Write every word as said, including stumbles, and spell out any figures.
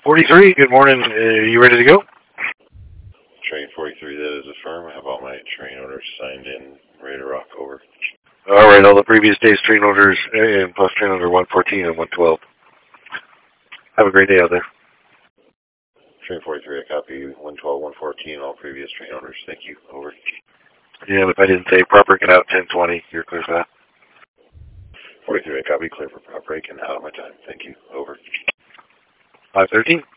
forty-three, good morning. Uh, you ready to go? Train forty-three, that is affirm. Have all my train orders signed in, ready to rock, over. All right, all the previous day's train orders and plus train order one fourteen and one twelve. Have a great day out there. Train forty-three, I copy one twelve, one fourteen, all previous train orders. Thank you, over. Yeah, and if I didn't say prop break it out ten twenty, you're clear for that. forty-three, I copy, clear for prop break and out of my time. Thank you, over. five thirteen.